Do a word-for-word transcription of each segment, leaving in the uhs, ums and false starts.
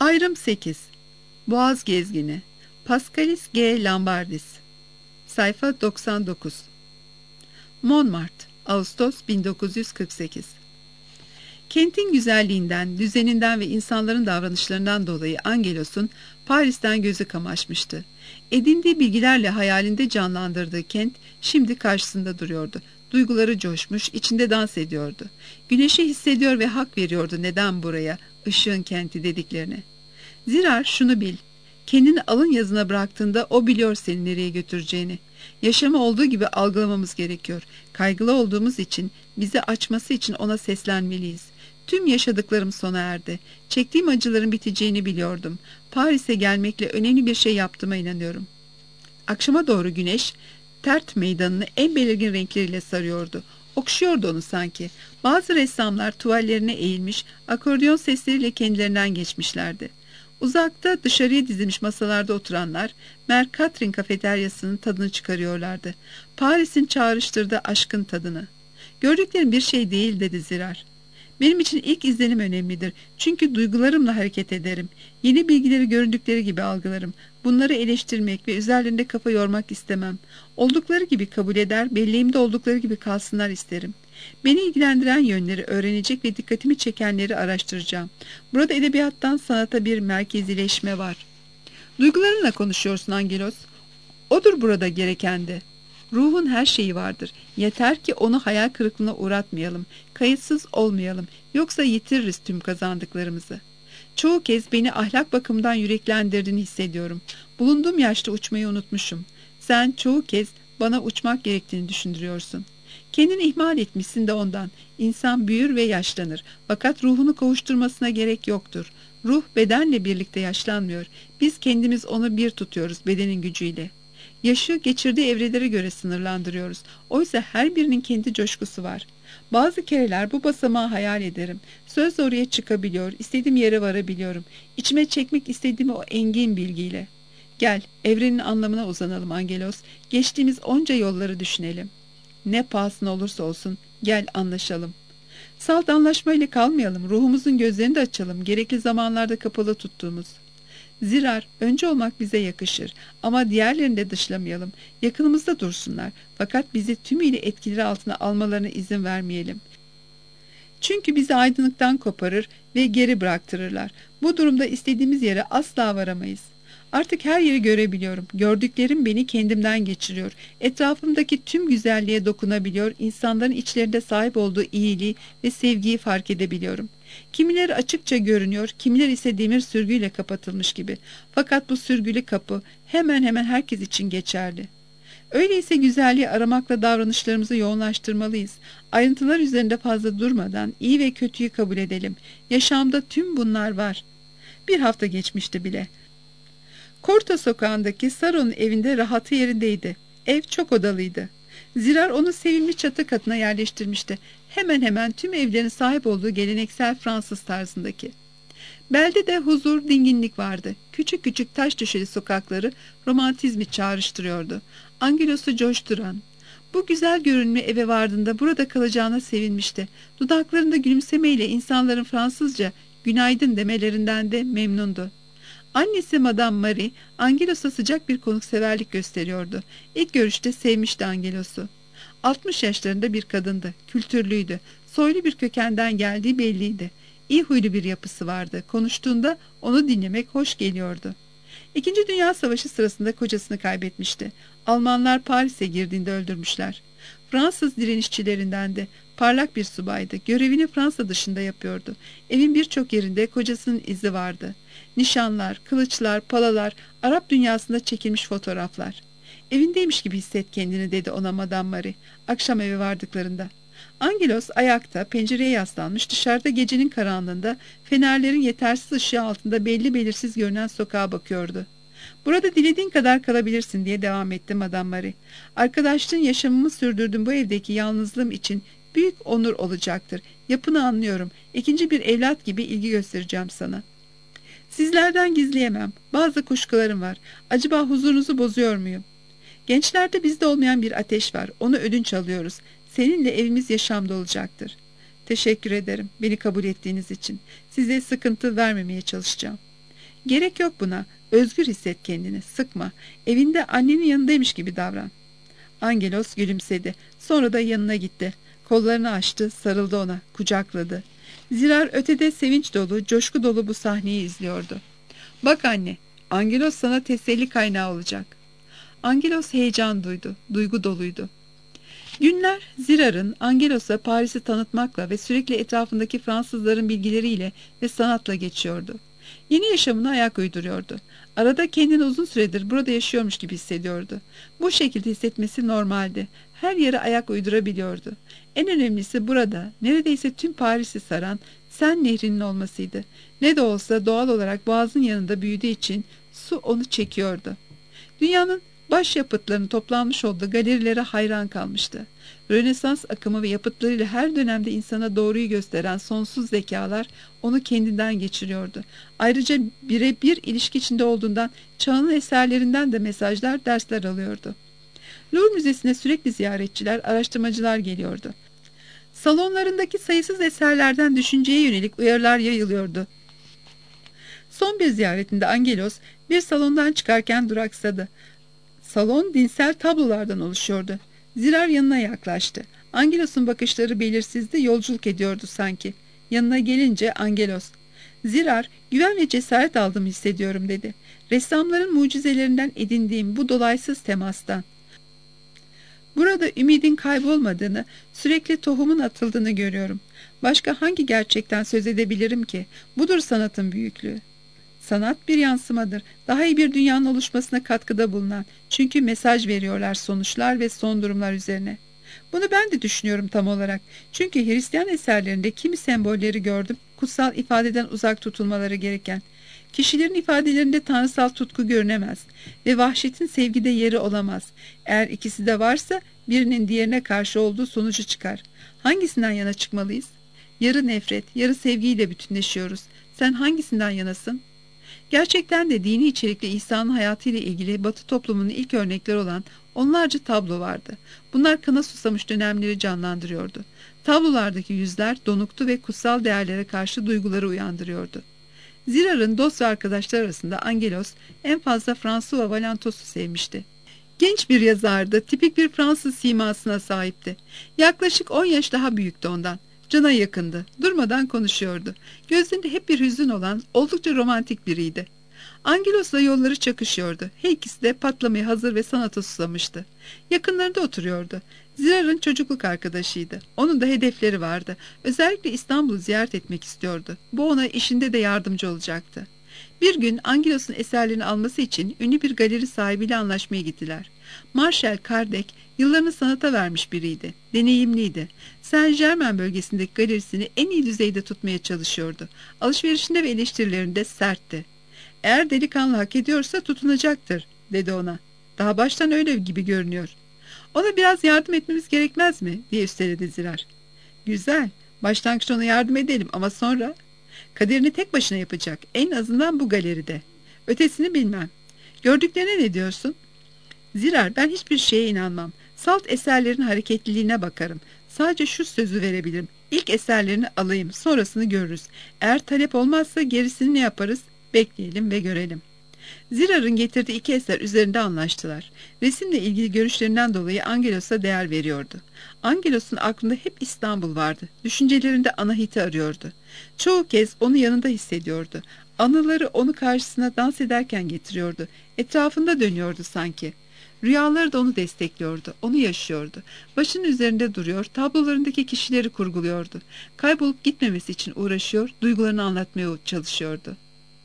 Ayrım sekiz. Boğaz Gezgini. Pascalis G. Lambardis. Sayfa doksan dokuz. Montmartre, Ağustos bin dokuz yüz kırk sekiz. Kentin güzelliğinden, düzeninden ve insanların davranışlarından dolayı Angelos'un Paris'ten gözü kamaşmıştı. Edindiği bilgilerle hayalinde canlandırdığı kent şimdi karşısında duruyordu. Duyguları coşmuş, içinde dans ediyordu. Güneşi hissediyor ve hak veriyordu neden buraya, ışığın kenti dediklerine. Zira şunu bil, kendini alın yazına bıraktığında o biliyor seni nereye götüreceğini. Yaşamı olduğu gibi algılamamız gerekiyor. Kaygılı olduğumuz için, bizi açması için ona seslenmeliyiz. Tüm yaşadıklarım sona erdi. Çektiğim acıların biteceğini biliyordum. Paris'e gelmekle önemli bir şey yaptığıma inanıyorum. Akşama doğru güneş, Tert meydanını en belirgin renkleriyle sarıyordu. Okşuyordu onu sanki. Bazı ressamlar tuvallerine eğilmiş, akordeon sesleriyle kendilerinden geçmişlerdi. Uzakta dışarıya dizilmiş masalarda oturanlar, Mercatrin kafeteryasının tadını çıkarıyorlardı. Paris'in çağrıştırdığı aşkın tadını. Gördüklerim bir şey değil dedi Zirar. Benim için ilk izlenim önemlidir. Çünkü duygularımla hareket ederim. Yeni bilgileri göründükleri gibi algılarım. Bunları eleştirmek ve üzerlerinde kafa yormak istemem. Oldukları gibi kabul eder, belleğimde oldukları gibi kalsınlar isterim. Beni ilgilendiren yönleri öğrenecek ve dikkatimi çekenleri araştıracağım. Burada edebiyattan sanata bir merkezileşme var. Duygularınla konuşuyorsun Angelos. Odur burada gereken de. Ruhun her şeyi vardır. Yeter ki onu hayal kırıklığına uğratmayalım. Kayıtsız olmayalım. Yoksa yitiririz tüm kazandıklarımızı. Çoğu kez beni ahlak bakımından yüreklendirdiğini hissediyorum. Bulunduğum yaşta uçmayı unutmuşum. Sen çoğu kez bana uçmak gerektiğini düşündürüyorsun. Kendini ihmal etmişsin de ondan. İnsan büyür ve yaşlanır. Fakat ruhunu kavuşturmasına gerek yoktur. Ruh bedenle birlikte yaşlanmıyor. Biz kendimiz onu bir tutuyoruz bedenin gücüyle. Yaşı geçirdiği evrelere göre sınırlandırıyoruz. Oysa her birinin kendi coşkusu var. Bazı kereler bu basamağı hayal ederim. Söz oraya çıkabiliyor, istediğim yere varabiliyorum. İçime çekmek istediğimi o engin bilgiyle. Gel, evrenin anlamına uzanalım Angelos. Geçtiğimiz onca yolları düşünelim. Ne pahasına olursa olsun, gel anlaşalım. Salt anlaşmayla kalmayalım, ruhumuzun gözlerini de açalım, gerekli zamanlarda kapalı tuttuğumuz. Zirar, önce olmak bize yakışır ama diğerlerini de dışlamayalım. Yakınımızda dursunlar fakat bizi tümüyle etkileri altına almalarına izin vermeyelim. Çünkü bizi aydınlıktan koparır ve geri bıraktırırlar. Bu durumda istediğimiz yere asla varamayız. Artık her yeri görebiliyorum. Gördüklerim beni kendimden geçiriyor. Etrafımdaki tüm güzelliğe dokunabiliyor, insanların içlerinde sahip olduğu iyiliği ve sevgiyi fark edebiliyorum. Kimileri açıkça görünüyor, kimileri ise demir sürgüyle kapatılmış gibi. Fakat bu sürgülü kapı hemen hemen herkes için geçerli. Öyleyse güzelliği aramakla davranışlarımızı yoğunlaştırmalıyız. Ayrıntılar üzerinde fazla durmadan iyi ve kötüyü kabul edelim. Yaşamda tüm bunlar var. Bir hafta geçmişti bile. Korta sokağındaki Saro'nun evinde rahatı yerindeydi. Ev çok odalıydı. Zirar onu sevimli çatı katına yerleştirmişti. Hemen hemen tüm evlerin sahip olduğu geleneksel Fransız tarzındaki. Beldede huzur, dinginlik vardı. Küçük küçük taş döşeli sokakları romantizmi çağrıştırıyordu. Angelos'u coşturan. Bu güzel görünümlü eve vardığında burada kalacağına sevinmişti. Dudaklarında gülümsemeyle insanların Fransızca günaydın demelerinden de memnundu. Annesi Madame Marie, Angelos'a sıcak bir konukseverlik gösteriyordu. İlk görüşte sevmişti Angelos'u. altmış yaşlarında bir kadındı, kültürlüydü, soylu bir kökenden geldiği belliydi. İyi huylu bir yapısı vardı, konuştuğunda onu dinlemek hoş geliyordu. İkinci Dünya Savaşı sırasında kocasını kaybetmişti. Almanlar Paris'e girdiğinde öldürmüşler. Fransız direnişçilerindendi. Parlak bir subaydı. Görevini Fransa dışında yapıyordu. Evin birçok yerinde kocasının izi vardı. Nişanlar, kılıçlar, palalar, Arap dünyasında çekilmiş fotoğraflar. Evindeymiş gibi hisset kendini dedi ona Madame Marie, akşam eve vardıklarında. Angelos ayakta, pencereye yaslanmış, dışarıda gecenin karanlığında, fenerlerin yetersiz ışığı altında belli belirsiz görünen sokağa bakıyordu. Burada dilediğin kadar kalabilirsin diye devam etti Madame Marie. Arkadaşlığın yaşamımı sürdürdüğüm bu evdeki yalnızlığım için büyük onur olacaktır. Yapını anlıyorum. İkinci bir evlat gibi ilgi göstereceğim sana. Sizlerden gizleyemem. Bazı kuşkularım var. Acaba huzurunuzu bozuyor muyum? Gençlerde bizde olmayan bir ateş var. Onu ödünç alıyoruz. Seninle evimiz yaşamda olacaktır. Teşekkür ederim beni kabul ettiğiniz için. Size sıkıntı vermemeye çalışacağım. Gerek yok buna. Özgür hisset kendini. Sıkma. Evinde annenin yanındaymış gibi davran. Angelos gülümsedi. Sonra da yanına gitti. Kollarını açtı, sarıldı ona, kucakladı. Zirar ötede sevinç dolu, coşku dolu bu sahneyi izliyordu. Bak anne, Angelos sana teselli kaynağı olacak. Angelos heyecan duydu, duygu doluydu. Günler Zirar'ın Angelos'a Paris'i tanıtmakla ve sürekli etrafındaki Fransızların bilgileriyle ve sanatla geçiyordu. Yeni yaşamına ayak uyduruyordu. Arada kendini uzun süredir burada yaşıyormuş gibi hissediyordu. Bu şekilde hissetmesi normaldi. Her yere ayak uydurabiliyordu. En önemlisi burada neredeyse tüm Paris'i saran Sen Nehri'nin olmasıydı. Ne de olsa doğal olarak boğazın yanında büyüdüğü için su onu çekiyordu. Dünyanın başyapıtlarının toplanmış olduğu galerilere hayran kalmıştı. Rönesans akımı ve yapıtlarıyla her dönemde insana doğruyu gösteren sonsuz zekalar onu kendinden geçiriyordu. Ayrıca birebir ilişki içinde olduğundan çağının eserlerinden de mesajlar, dersler alıyordu. Louvre Müzesi'ne sürekli ziyaretçiler, araştırmacılar geliyordu. Salonlarındaki sayısız eserlerden düşünceye yönelik uyarılar yayılıyordu. Son bir ziyaretinde Angelos bir salondan çıkarken duraksadı. Salon dinsel tablolardan oluşuyordu. Zirar yanına yaklaştı. Angelos'un bakışları belirsizdi, yolculuk ediyordu sanki. Yanına gelince Angelos, "Zirar, güven ve cesaret aldım hissediyorum," dedi. "Ressamların mucizelerinden edindiğim bu dolaysız temastan. Burada ümidin kaybolmadığını, sürekli tohumun atıldığını görüyorum. Başka hangi gerçekten söz edebilirim ki? Budur sanatın büyüklüğü." Sanat bir yansımadır. Daha iyi bir dünyanın oluşmasına katkıda bulunan. Çünkü mesaj veriyorlar sonuçlar ve son durumlar üzerine. Bunu ben de düşünüyorum tam olarak. Çünkü Hristiyan eserlerinde kimi sembolleri gördüm, kutsal ifadeden uzak tutulmaları gereken. Kişilerin ifadelerinde tanrısal tutku görünemez ve vahşetin sevgide yeri olamaz. Eğer ikisi de varsa birinin diğerine karşı olduğu sonucu çıkar. Hangisinden yana çıkmalıyız? Yarı nefret, yarı sevgiyle bütünleşiyoruz. Sen hangisinden yanasın? Gerçekten de dini içerikli İsa'nın hayatıyla ilgili Batı toplumunun ilk örnekleri olan onlarca tablo vardı. Bunlar kana susamış dönemleri canlandırıyordu. Tablolardaki yüzler donuktu ve kutsal değerlere karşı duyguları uyandırıyordu. Zirar'ın dost ve arkadaşlar arasında Angelos en fazla François Valentos'u sevmişti. Genç bir yazardı, tipik bir Fransız simasına sahipti. Yaklaşık on yaş daha büyüktü ondan. Cana yakındı, durmadan konuşuyordu. Gözlerinde hep bir hüzün olan, oldukça romantik biriydi. Angelos'la yolları çakışıyordu. Her ikisi de patlamaya hazır ve sanata susamıştı. Yakınlarında oturuyordu. Zirar'ın çocukluk arkadaşıydı. Onun da hedefleri vardı. Özellikle İstanbul'u ziyaret etmek istiyordu. Bu ona işinde de yardımcı olacaktı. Bir gün Angelos'un eserlerini alması için ünlü bir galeri sahibiyle anlaşmaya gittiler. Marshall Kardec yıllarını sanata vermiş biriydi. Deneyimliydi. Saint-Germain bölgesindeki galerisini en iyi düzeyde tutmaya çalışıyordu. Alışverişinde ve eleştirilerinde sertti. "Eğer delikanlı hak ediyorsa tutunacaktır," dedi ona. "Daha baştan öyle gibi görünüyor." "Ona biraz yardım etmemiz gerekmez mi?" diye üsteledi Zirar. "Güzel. Başlangıçta ona yardım edelim ama sonra kaderini tek başına yapacak. En azından bu galeride. Ötesini bilmem. Gördüklerine ne diyorsun?" "Zirar, ben hiçbir şeye inanmam. Salt eserlerin hareketliliğine bakarım. Sadece şu sözü verebilirim. İlk eserlerini alayım, sonrasını görürüz. Eğer talep olmazsa gerisini ne yaparız? Bekleyelim ve görelim." Zirar'ın getirdiği iki eser üzerinde anlaştılar. Resimle ilgili görüşlerinden dolayı Angelos'a değer veriyordu. Angelos'un aklında hep İstanbul vardı. Düşüncelerinde Anahit'i arıyordu. Çoğu kez onu yanında hissediyordu. Anıları onu karşısına dans ederken getiriyordu. Etrafında dönüyordu sanki. Rüyaları da onu destekliyordu. Onu yaşıyordu. Başının üzerinde duruyor, tablolarındaki kişileri kurguluyordu. Kaybolup gitmemesi için uğraşıyor, duygularını anlatmaya çalışıyordu.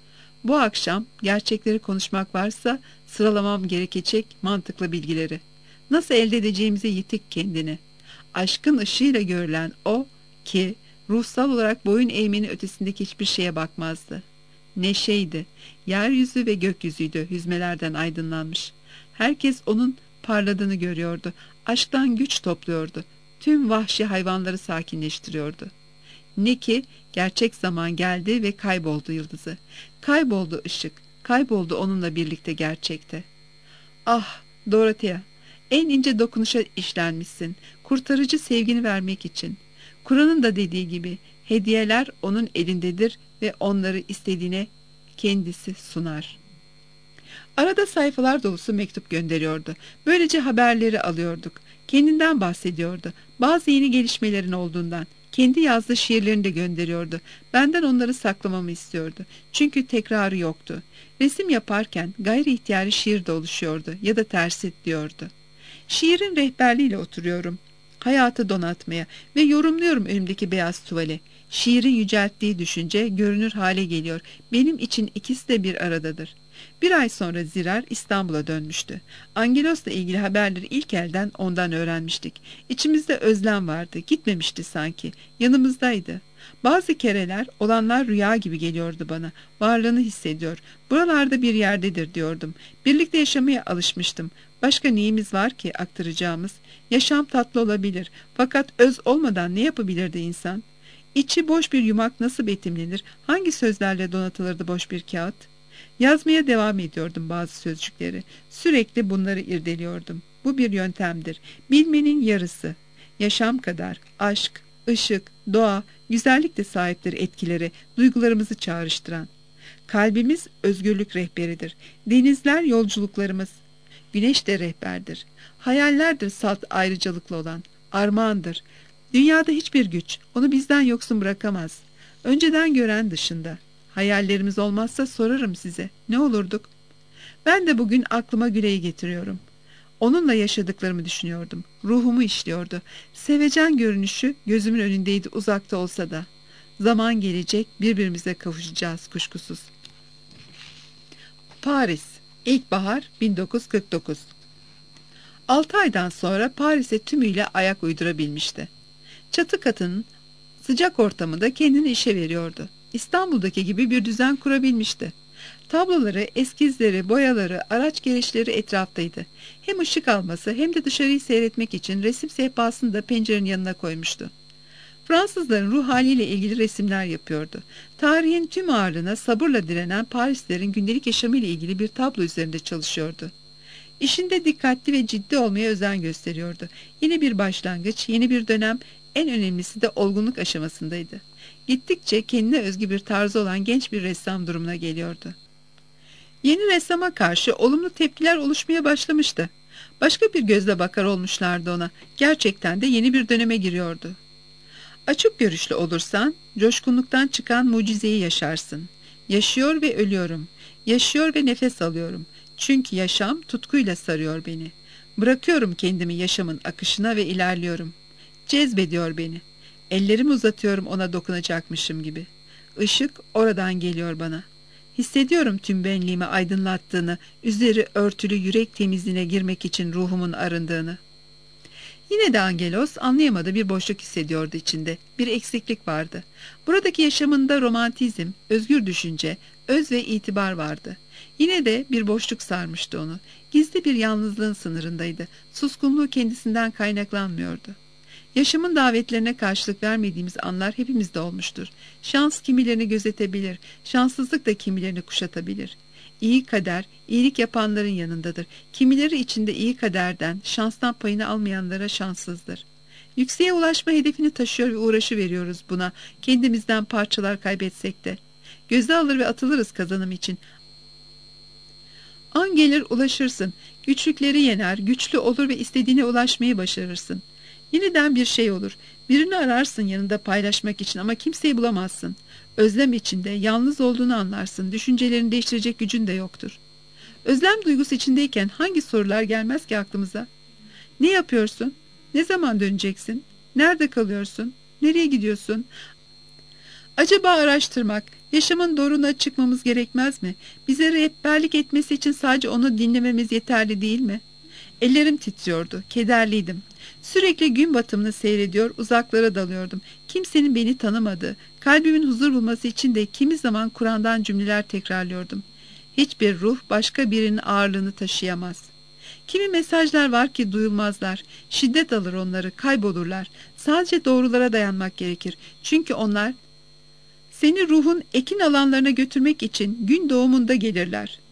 Bu akşam gerçekleri konuşmak varsa sıralamam gerekecek mantıklı bilgileri. Nasıl elde edeceğimize yitik kendini. Aşkın ışığıyla görülen o ki ruhsal olarak boyun eğmenin ötesindeki hiçbir şeye bakmazdı. Neşeydi. Yeryüzü ve gökyüzüydü hüzmelerden aydınlanmış. Herkes onun parladığını görüyordu. Aşktan güç topluyordu. Tüm vahşi hayvanları sakinleştiriyordu. Ne ki gerçek zaman geldi ve kayboldu yıldızı. Kayboldu ışık. Kayboldu onunla birlikte gerçekte. "Ah, Dorothea, en ince dokunuşa işlenmişsin. Kurtarıcı sevgini vermek için. Kur'an'ın da dediği gibi hediyeler onun elindedir ve onları istediğine kendisi sunar. Arada sayfalar dolusu mektup gönderiyordu. Böylece haberleri alıyorduk. Kendinden bahsediyordu. Bazı yeni gelişmelerin olduğundan. Kendi yazdığı şiirlerini de gönderiyordu. Benden onları saklamamı istiyordu. Çünkü tekrarı yoktu. Resim yaparken gayri ihtiyari şiir de oluşuyordu ya da tersi diyordu. Şiirin rehberliğiyle oturuyorum. Hayatı donatmaya ve yorumluyorum önümdeki beyaz tuvale. Şiiri yücelttiği düşünce görünür hale geliyor. Benim için ikisi de bir aradadır. Bir ay sonra Zirar İstanbul'a dönmüştü. Angelos'la ilgili haberleri ilk elden ondan öğrenmiştik. İçimizde özlem vardı. Gitmemişti sanki. Yanımızdaydı. Bazı kereler olanlar rüya gibi geliyordu bana. Varlığını hissediyor. Buralarda bir yerdedir diyordum. Birlikte yaşamaya alışmıştım. Başka neyimiz var ki aktaracağımız? Yaşam tatlı olabilir. Fakat öz olmadan ne yapabilirdi insan? İçi boş bir yumak nasıl betimlenir? Hangi sözlerle donatılırdı boş bir kağıt? Yazmaya devam ediyordum bazı sözcükleri. Sürekli bunları irdeliyordum. Bu bir yöntemdir. Bilmenin yarısı. Yaşam kadar aşk, ışık, doğa, güzellik de sahiptir etkileri, duygularımızı çağrıştıran. Kalbimiz özgürlük rehberidir. Denizler yolculuklarımız. Güneş de rehberdir. Hayallerdir salt ayrıcalıklı olan. Armağandır. Dünyada hiçbir güç onu bizden yoksun bırakamaz. Önceden gören dışında. Hayallerimiz olmazsa sorarım size. Ne olurduk? Ben de bugün aklıma Güley'i getiriyorum. Onunla yaşadıklarımı düşünüyordum. Ruhumu işliyordu. Sevecen görünüşü gözümün önündeydi uzakta olsa da. Zaman gelecek, birbirimize kavuşacağız kuşkusuz. Paris, İlkbahar bin dokuz yüz kırk dokuz. Altı aydan sonra Paris'e tümüyle ayak uydurabilmişti. Çatı katının sıcak ortamında kendini işe veriyordu. İstanbul'daki gibi bir düzen kurabilmişti. Tabloları, eskizleri, boyaları, araç gereçleri etraftaydı. Hem ışık alması hem de dışarıyı seyretmek için resim sehpasını da pencerenin yanına koymuştu. Fransızların ruh haliyle ilgili resimler yapıyordu. Tarihin tüm ağırlığına sabırla direnen Parislilerin gündelik yaşamıyla ilgili bir tablo üzerinde çalışıyordu. İşinde dikkatli ve ciddi olmaya özen gösteriyordu. Yeni bir başlangıç, yeni bir dönem, en önemlisi de olgunluk aşamasındaydı. Gittikçe kendine özgü bir tarzı olan genç bir ressam durumuna geliyordu. Yeni ressama karşı olumlu tepkiler oluşmaya başlamıştı. Başka bir gözle bakar olmuşlardı ona. Gerçekten de yeni bir döneme giriyordu. Açık görüşlü olursan, coşkunluktan çıkan mucizeyi yaşarsın. Yaşıyor ve ölüyorum. Yaşıyor ve nefes alıyorum. Çünkü yaşam tutkuyla sarıyor beni. Bırakıyorum kendimi yaşamın akışına ve ilerliyorum. Cezbediyor beni. Ellerimi uzatıyorum ona dokunacakmışım gibi. Işık oradan geliyor bana. Hissediyorum tüm benliğimi aydınlattığını, üzeri örtülü yürek temizliğine girmek için ruhumun arındığını. Yine de Angelos anlayamadığı bir boşluk hissediyordu içinde. Bir eksiklik vardı. Buradaki yaşamında romantizm, özgür düşünce, öz ve itibar vardı. Yine de bir boşluk sarmıştı onu. Gizli bir yalnızlığın sınırındaydı. Suskunluğu kendisinden kaynaklanmıyordu. Yaşamın davetlerine karşılık vermediğimiz anlar hepimizde olmuştur. Şans kimilerini gözetebilir, şanssızlık da kimilerini kuşatabilir. İyi kader, iyilik yapanların yanındadır. Kimileri içinde iyi kaderden, şanstan payını almayanlara şanssızdır. Yükseğe ulaşma hedefini taşıyor ve uğraşı veriyoruz buna, kendimizden parçalar kaybetsek de. Göze alır ve atılırız kazanım için. An gelir ulaşırsın, güçlükleri yener, güçlü olur ve istediğine ulaşmayı başarırsın. Yeniden bir şey olur. Birini ararsın yanında paylaşmak için ama kimseyi bulamazsın. Özlem içinde yalnız olduğunu anlarsın. Düşüncelerini değiştirecek gücün de yoktur. Özlem duygusu içindeyken hangi sorular gelmez ki aklımıza? Ne yapıyorsun? Ne zaman döneceksin? Nerede kalıyorsun? Nereye gidiyorsun? Acaba araştırmak, yaşamın doğruna çıkmamız gerekmez mi? Bize rehberlik etmesi için sadece onu dinlememiz yeterli değil mi? Ellerim titriyordu, kederliydim. Sürekli gün batımını seyrediyor, uzaklara dalıyordum. Kimsenin beni tanımadığı, kalbimin huzur bulması için de kimi zaman Kur'an'dan cümleler tekrarlıyordum. Hiçbir ruh başka birinin ağırlığını taşıyamaz. Kimi mesajlar var ki duyulmazlar. Şiddet alır onları, kaybolurlar. Sadece doğrulara dayanmak gerekir. Çünkü onlar seni ruhun ekin alanlarına götürmek için gün doğumunda gelirler.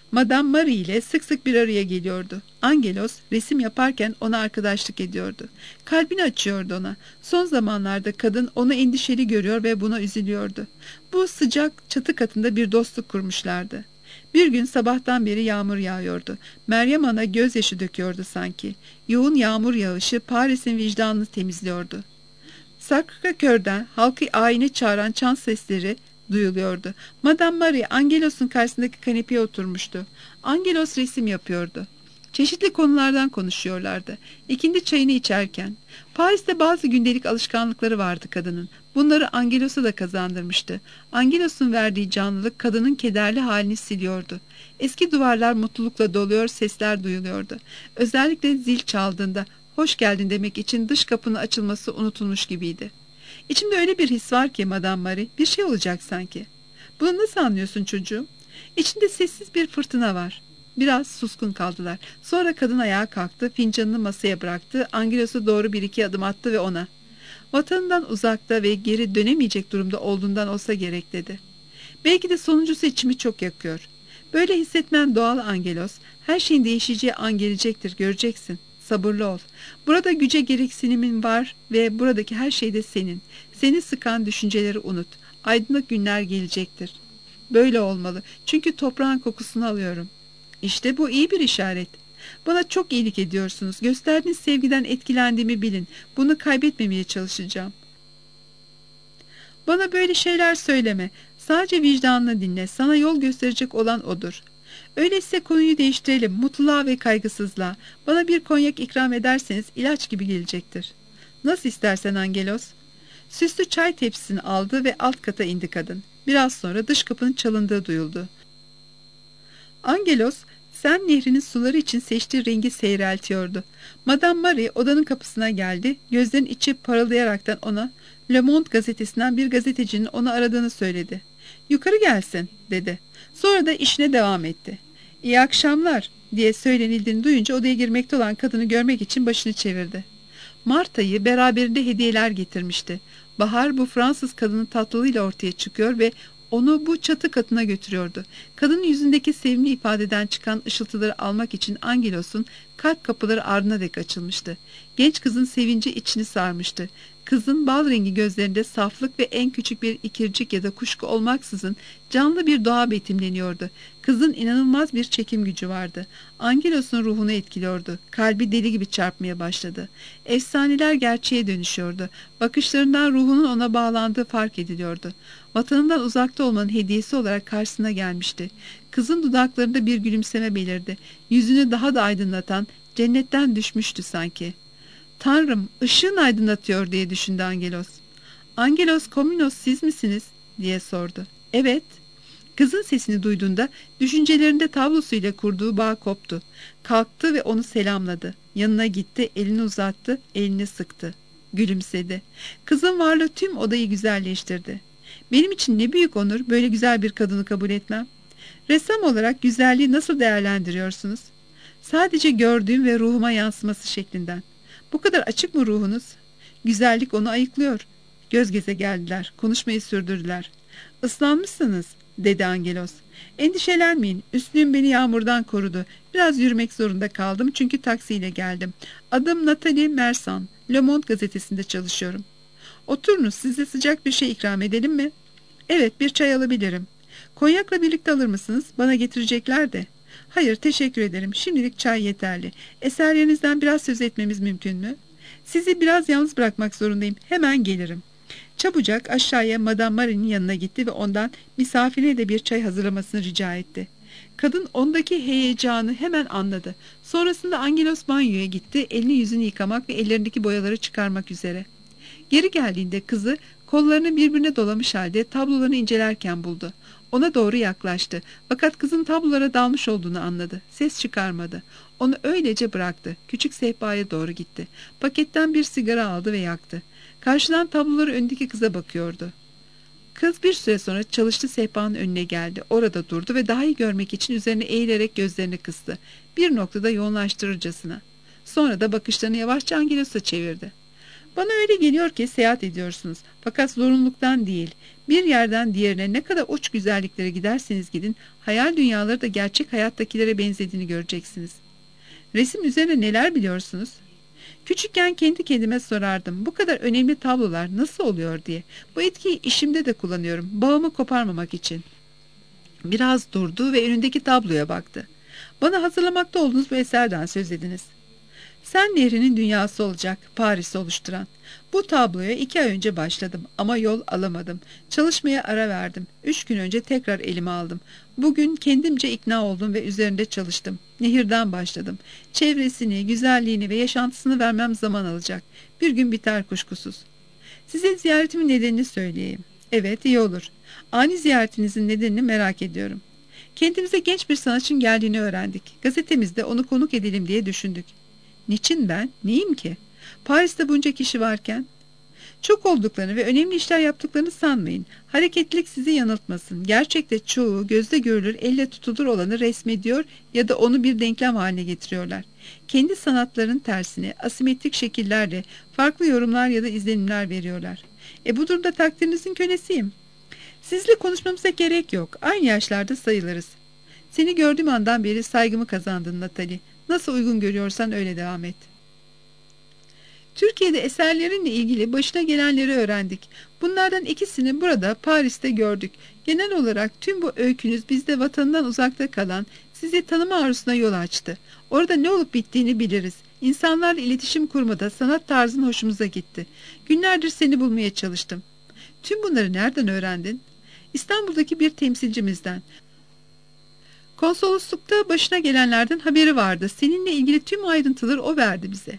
Madame Marie ile sık sık bir araya geliyordu. Angelos resim yaparken ona arkadaşlık ediyordu. Kalbini açıyordu ona. Son zamanlarda kadın onu endişeli görüyor ve buna üzülüyordu. Bu sıcak çatı katında bir dostluk kurmuşlardı. Bir gün sabahtan beri yağmur yağıyordu. Meryem Ana gözyaşı döküyordu sanki. Yoğun yağmur yağışı Paris'in vicdanını temizliyordu. Sacré-Cœur'den halkı ayine çağıran çan sesleri duyuluyordu. Madame Marie Angelos'un karşısındaki kanepeye oturmuştu. Angelos resim yapıyordu. Çeşitli konulardan konuşuyorlardı. İkindi çayını içerken. Paris'te bazı gündelik alışkanlıkları vardı kadının. Bunları Angelos'a da kazandırmıştı. Angelos'un verdiği canlılık kadının kederli halini siliyordu. Eski duvarlar mutlulukla doluyor, sesler duyuluyordu. Özellikle zil çaldığında hoş geldin demek için dış kapının açılması unutulmuş gibiydi. İçimde öyle bir his var ki Madame Marie, bir şey olacak sanki. Bunu nasıl anlıyorsun çocuğum? İçinde sessiz bir fırtına var. Biraz suskun kaldılar. Sonra kadın ayağa kalktı, fincanını masaya bıraktı, Angelos'a doğru bir iki adım attı ve ona, vatanından uzakta ve geri dönemeyecek durumda olduğundan olsa gerek dedi. Belki de sonuncusu içimi çok yakıyor. Böyle hissetmen doğal Angelos. Her şeyin değişeceği an gelecektir, göreceksin. Sabırlı ol. Burada güce gereksinimin var ve buradaki her şey de senin. Seni sıkan düşünceleri unut. Aydınlık günler gelecektir. Böyle olmalı. Çünkü toprağın kokusunu alıyorum. İşte bu iyi bir işaret. Bana çok iyilik ediyorsunuz. Gösterdiğiniz sevgiden etkilendiğimi bilin. Bunu kaybetmemeye çalışacağım. Bana böyle şeyler söyleme. Sadece vicdanını dinle. Sana yol gösterecek olan odur. Öyleyse konuyu değiştirelim. Mutluluğa ve kaygısızlığa. Bana bir konyak ikram ederseniz ilaç gibi gelecektir. Nasıl istersen Angelos. Süslü çay tepsisini aldı ve alt kata indi kadın. Biraz sonra dış kapının çalındığı duyuldu. Angelos, Sen nehrinin suları için seçtiği rengi seyreltiyordu. Madame Marie odanın kapısına geldi. Gözlerinin içi parıldayaraktan ona Le Monde gazetesinden bir gazetecinin onu aradığını söyledi. Yukarı gelsin dedi. Sonra da işine devam etti. İyi akşamlar diye söylenildiğini duyunca odaya girmekte olan kadını görmek için başını çevirdi. Marta'yı beraberinde hediyeler getirmişti. Bahar bu Fransız kadının tatlılığıyla ortaya çıkıyor ve onu bu çatı katına götürüyordu. Kadının yüzündeki sevimli ifadeden çıkan ışıltıları almak için Angelos'un kalp kapıları ardına dek açılmıştı. Genç kızın sevinci içini sarmıştı. Kızın bal rengi gözlerinde saflık ve en küçük bir ikircik ya da kuşku olmaksızın canlı bir doğa betimleniyordu. Kızın inanılmaz bir çekim gücü vardı. Angelos'un ruhunu etkiliyordu. Kalbi deli gibi çarpmaya başladı. Efsaneler gerçeğe dönüşüyordu. Bakışlarından ruhunun ona bağlandığı fark ediliyordu. Vatanından uzakta olmanın hediyesi olarak karşısına gelmişti. Kızın dudaklarında bir gülümseme belirdi. Yüzünü daha da aydınlatan, cennetten düşmüştü sanki. Tanrım, ışığın aydınlatıyor diye düşündü Angelos. Angelos Komnenos siz misiniz diye sordu. Evet. Kızın sesini duyduğunda düşüncelerinde tablosuyla kurduğu bağ koptu. Kalktı ve onu selamladı. Yanına gitti, elini uzattı, elini sıktı. Gülümsedi. Kızın varlığı tüm odayı güzelleştirdi. Benim için ne büyük onur böyle güzel bir kadını kabul etmem. Ressam olarak güzelliği nasıl değerlendiriyorsunuz? Sadece gördüğüm ve ruhuma yansıması şeklinden. Bu kadar açık mı ruhunuz? Güzellik onu ayıklıyor. Göz göze geldiler. Konuşmayı sürdürdüler. Islanmışsınız dedi Angelos. Endişelenmeyin. Üstlüğüm beni yağmurdan korudu. Biraz yürümek zorunda kaldım çünkü taksiyle geldim. Adım Nathalie Mersan. Le Monde gazetesinde çalışıyorum. Oturunuz, size sıcak bir şey ikram edelim mi? Evet, bir çay alabilirim. Konyakla birlikte alır mısınız? Bana getirecekler de. Hayır, teşekkür ederim. Şimdilik çay yeterli. Eserlerinizden biraz söz etmemiz mümkün mü? Sizi biraz yalnız bırakmak zorundayım. Hemen gelirim. Çabucak aşağıya Madame Marie'nin yanına gitti ve ondan misafirine de bir çay hazırlamasını rica etti. Kadın ondaki heyecanı hemen anladı. Sonrasında Angelos banyoya gitti, elini yüzünü yıkamak ve ellerindeki boyaları çıkarmak üzere. Geri geldiğinde kızı kollarını birbirine dolamış halde tablolarını incelerken buldu. Ona doğru yaklaştı. Fakat kızın tablolara dalmış olduğunu anladı. Ses çıkarmadı. Onu öylece bıraktı. Küçük sehpaya doğru gitti. Paketten bir sigara aldı ve yaktı. Karşıdan tabloları önündeki kıza bakıyordu. Kız bir süre sonra çalıştığı sehpanın önüne geldi. Orada durdu ve daha iyi görmek için üzerine eğilerek gözlerini kıstı. Bir noktada yoğunlaştırırcasına. Sonra da bakışlarını yavaşça Angelos'a çevirdi. Bana öyle geliyor ki seyahat ediyorsunuz. Fakat zorunluluktan değil. Bir yerden diğerine ne kadar uç güzelliklere giderseniz gidin, hayal dünyaları da gerçek hayattakilere benzediğini göreceksiniz. Resim üzerine neler biliyorsunuz? Küçükken kendi kendime sorardım. Bu kadar önemli tablolar nasıl oluyor diye. Bu etkiyi işimde de kullanıyorum. Bağımı koparmamak için. Biraz durdu ve önündeki tabloya baktı. Bana hazırlamakta olduğunuz bu eserden söz ediniz. Sen Nehri'nin dünyası olacak, Paris'i oluşturan. Bu tabloya iki ay önce başladım ama yol alamadım. Çalışmaya ara verdim. Üç gün önce tekrar elime aldım. Bugün kendimce ikna oldum ve üzerinde çalıştım. Nehirden başladım. Çevresini, güzelliğini ve yaşantısını vermem zaman alacak. Bir gün biter kuşkusuz. Size ziyaretimin nedenini söyleyeyim. Evet, iyi olur. Ani ziyaretinizin nedenini merak ediyorum. Kendimize genç bir sanatçının geldiğini öğrendik. Gazetemizde onu konuk edelim diye düşündük. Niçin ben? Neyim ki? Paris'te bunca kişi varken? Çok olduklarını ve önemli işler yaptıklarını sanmayın. Hareketlilik sizi yanıltmasın. Gerçekte çoğu gözde görülür, elle tutulur olanı resmediyor ya da onu bir denklem haline getiriyorlar. Kendi sanatlarının tersine asimetrik şekillerle farklı yorumlar ya da izlenimler veriyorlar. E bu durumda takdirinizin kölesiyim. Sizle konuşmamıza gerek yok. Aynı yaşlarda sayılırız. Seni gördüğüm andan beri saygımı kazandın Natalie. Nasıl uygun görüyorsan öyle devam et. Türkiye'de eserlerinle ilgili başına gelenleri öğrendik. Bunlardan ikisini burada Paris'te gördük. Genel olarak tüm bu öykünüz bizde vatanından uzakta kalan, sizi tanıma arzusuna yol açtı. Orada ne olup bittiğini biliriz. İnsanlarla iletişim kurmada sanat tarzın hoşumuza gitti. Günlerdir seni bulmaya çalıştım. Tüm bunları nereden öğrendin? İstanbul'daki bir temsilcimizden. Konsoloslukta başına gelenlerden haberi vardı. Seninle ilgili tüm ayrıntıları o verdi bize.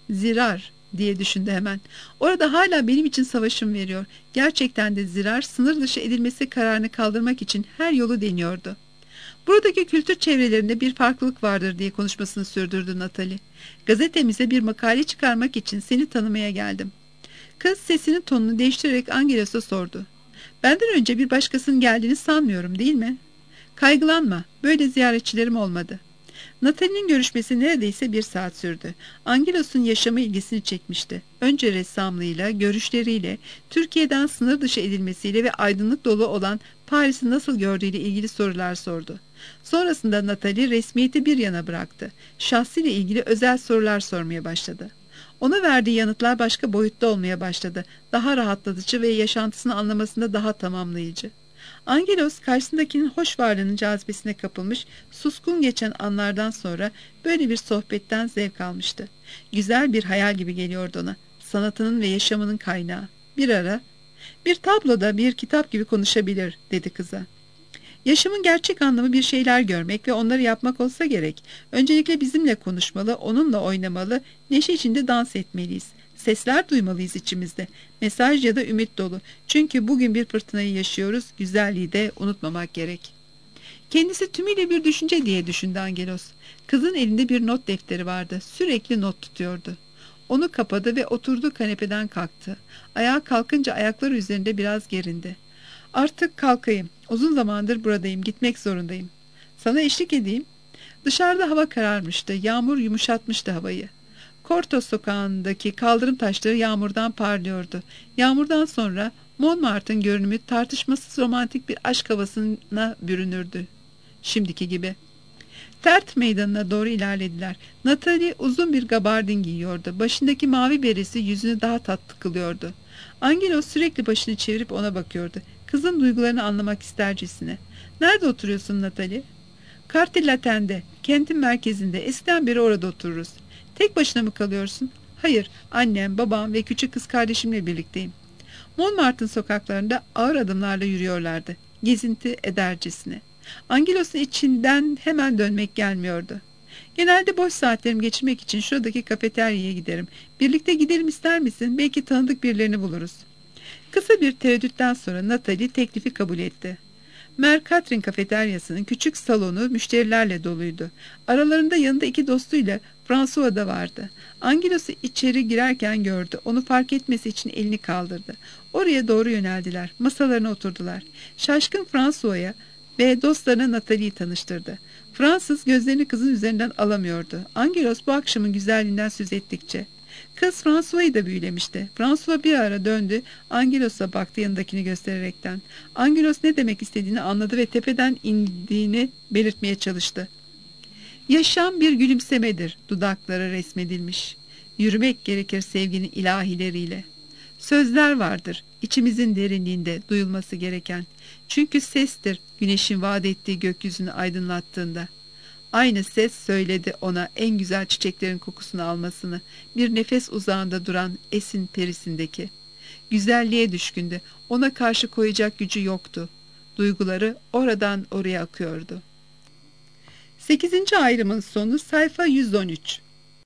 Zirar diye düşündü hemen. Orada hala benim için savaşım veriyor. Gerçekten de Zirar sınır dışı edilmesi kararını kaldırmak için her yolu deniyordu. Buradaki kültür çevrelerinde bir farklılık vardır diye konuşmasını sürdürdü Natalie. Gazetemize bir makale çıkarmak için seni tanımaya geldim. Kız sesinin tonunu değiştirerek Angelos'a sordu. Benden önce bir başkasının geldiğini sanmıyorum, değil mi? Kaygılanma, böyle ziyaretçilerim olmadı. Natalie'nin görüşmesi neredeyse bir saat sürdü. Angelos'un yaşamı ilgisini çekmişti. Önce ressamlığıyla, görüşleriyle, Türkiye'den sınır dışı edilmesiyle ve aydınlık dolu olan Paris'i nasıl gördüğüyle ilgili sorular sordu. Sonrasında Natalie resmiyeti bir yana bıraktı. Şahsıyla ilgili özel sorular sormaya başladı. Ona verdiği yanıtlar başka boyutta olmaya başladı. Daha rahatlatıcı ve yaşantısını anlamasında daha tamamlayıcı. Angelos karşısındakinin hoş varlığının cazibesine kapılmış, suskun geçen anlardan sonra böyle bir sohbetten zevk almıştı. Güzel bir hayal gibi geliyordu ona. Sanatının ve yaşamının kaynağı. Bir ara, bir tabloda bir kitap gibi konuşabilir, dedi kıza. Yaşamın gerçek anlamı bir şeyler görmek ve onları yapmak olsa gerek. Öncelikle bizimle konuşmalı, onunla oynamalı, neşe içinde dans etmeliyiz. Sesler duymalıyız içimizde. Mesaj ya da ümit dolu. Çünkü bugün bir fırtınayı yaşıyoruz. Güzelliği de unutmamak gerek. Kendisi tümüyle bir düşünce diye düşündü Angelos. Kızın elinde bir not defteri vardı. Sürekli not tutuyordu. Onu kapadı ve oturduğu kanepeden kalktı. Ayağa kalkınca ayakları üzerinde biraz gerindi. Artık kalkayım. Uzun zamandır buradayım. Gitmek zorundayım. Sana eşlik edeyim. Dışarıda hava kararmıştı. Yağmur yumuşatmıştı havayı. Korto sokağındaki kaldırım taşları yağmurdan parlıyordu. Yağmurdan sonra Montmartre'ın görünümü tartışmasız romantik bir aşk havasına bürünürdü. Şimdiki gibi. Tert meydanına doğru ilerlediler. Natalie uzun bir gabardin giyiyordu. Başındaki mavi beresi yüzünü daha tatlı kılıyordu. Angelos sürekli başını çevirip ona bakıyordu. Kızın duygularını anlamak istercesine. Nerede oturuyorsun Natalie? Cartilaten'de, kentin merkezinde. Eskiden beri orada otururuz. Tek başına mı kalıyorsun? Hayır, annem, babam ve küçük kız kardeşimle birlikteyim. Montmartre'ın sokaklarında ağır adımlarla yürüyorlardı. Gezinti edercesine. Angelos'un içinden hemen dönmek gelmiyordu. Genelde boş saatlerimi geçirmek için şuradaki kafeteryaya giderim. Birlikte gidelim ister misin? Belki tanıdık birilerini buluruz. Kısa bir tereddütten sonra Natalie teklifi kabul etti. Mère Catherine kafeteryasının küçük salonu müşterilerle doluydu. Aralarında yanında iki dostuyla François da vardı. Angelos'u içeri girerken gördü. Onu fark etmesi için elini kaldırdı. Oraya doğru yöneldiler. Masalarına oturdular. Şaşkın François'a ve dostlarına Natalie'yi tanıştırdı. Fransız gözlerini kızın üzerinden alamıyordu. Angelos bu akşamın güzelliğinden söz ettikçe. Kız François'ı da büyülemişti. François bir ara döndü, Angelos'a baktı yanındakini göstererekten. Angelos ne demek istediğini anladı ve tepeden indiğini belirtmeye çalıştı. Yaşam bir gülümsemedir, dudaklara resmedilmiş. Yürümek gerekir sevginin ilahileriyle. Sözler vardır, içimizin derinliğinde duyulması gereken. Çünkü sestir, güneşin vaat ettiği gökyüzünü aydınlattığında. Aynı ses söyledi ona en güzel çiçeklerin kokusunu almasını, bir nefes uzağında duran esin perisindeki. Güzelliğe düşkündü, ona karşı koyacak gücü yoktu. Duyguları oradan oraya akıyordu. Sekizinci ayrımın sonu sayfa yüz on üç.